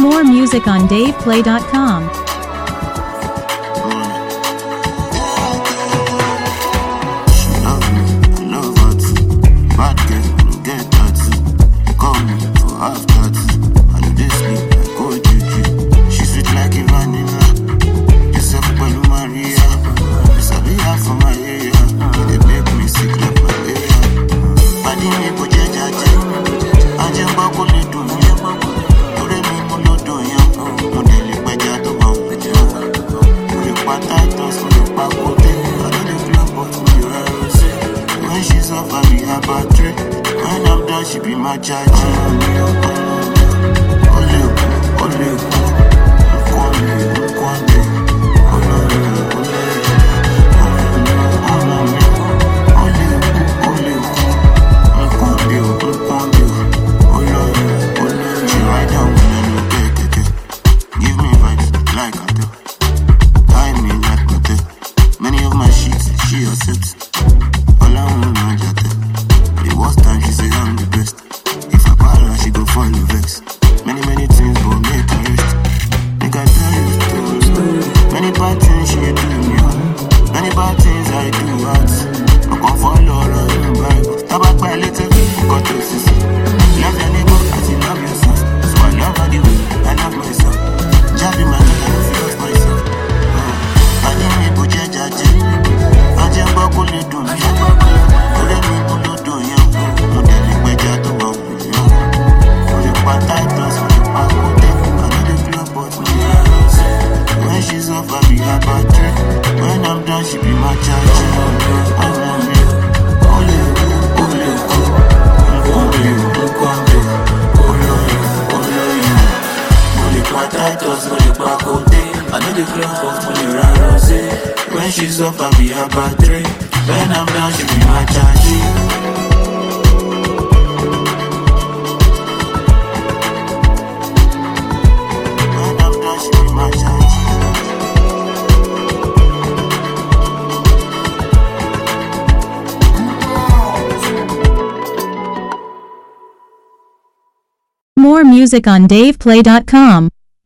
More music on DavePlay.com. When I'm done, she be my charge. She ride down give me vibes like I do. Tie me like I do. Many of my sheets, she accepts. All I want is the worst time she say I'm the best. If I para, she go fall in vex. Many things go make her rest. Make I tell you a story. Many bad things she do me. Many bad things I do out. I can follow her in the Bible. Tabak by little, got to see. Love your neighbor as you love yourself. So I love her the way I love myself. Just be my love, I don't feel myself. I didn't need to judge. I just walk on the door. When she's off, I be her battery. When I'm done, she be my charge. When she's off, I be her battery. When I'm done, she be my charge. More music on DavePlay.com.